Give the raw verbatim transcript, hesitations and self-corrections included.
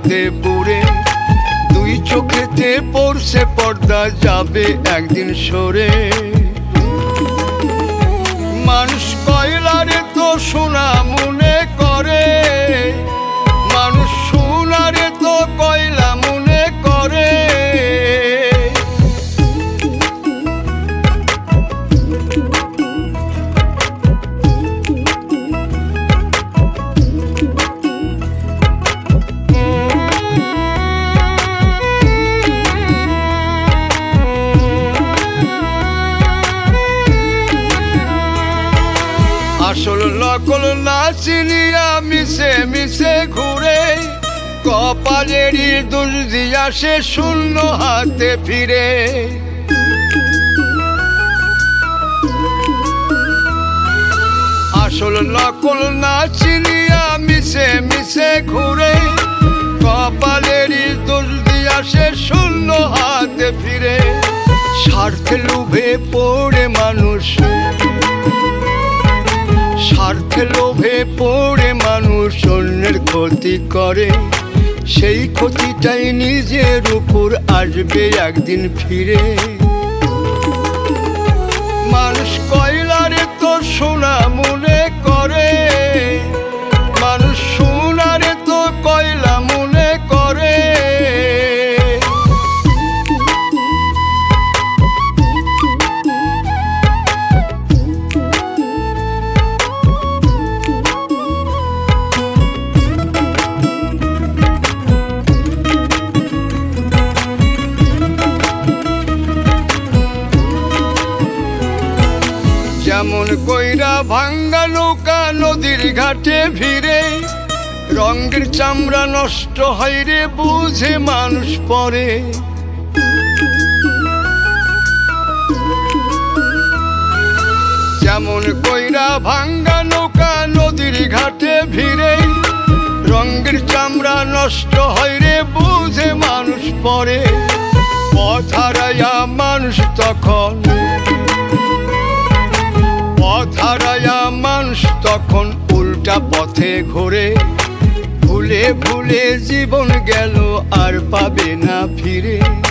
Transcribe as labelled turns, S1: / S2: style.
S1: আলোতে পুড়ে দুই চোখেতে পড়ছে পর্দা, যাবে একদিন সরে। মানুষ কয়লারে তো সোনা মনে করে, মানুষ সোনারে তো কয়লা মনে করে। আসল নকল না চিনিয়া মিশে মিশে ঘুরে, কপালেরই দোষ দিয়া সে শূন্য হাতে ফিরে। আসল নকল না চিনিয়া মিশে মিশে ঘুরে, কপালেরই দোষ দিয়া সে শূন্য হাতে ফিরে। স্বার্থে লোভে পড়ে মানুষ, স্বার্থে লোভে পড়ে মানুষ অন্যের ক্ষতি করে, সেই ক্ষতিটাই নিজের উপর আসবে একদিন ফিরে। মানুষ কয়লারে তো সোনা মনে করে, মানুষ সোনারে তো কয়লা মনে করে। যেমন কইরা ভাঙ্গা নৌকা নদীর ঘাটে ভিড়ে, রঙের চামড়া নষ্ট হয় রে বুঝে মানুষ পরে। যেমন কইরা ভাঙ্গা নৌকা নদীর ঘাটে ভিড়ে, রঙের চামড়া নষ্ট হয় রে বুঝে মানুষ পরে। পথ হারাইয়া মানুষ তখন, পথ হারাইয়া মানুষ তখন উল্টা পথে ঘোরে, ভুলে ভুলে জীবন গেল আর পাবে না ফিরে।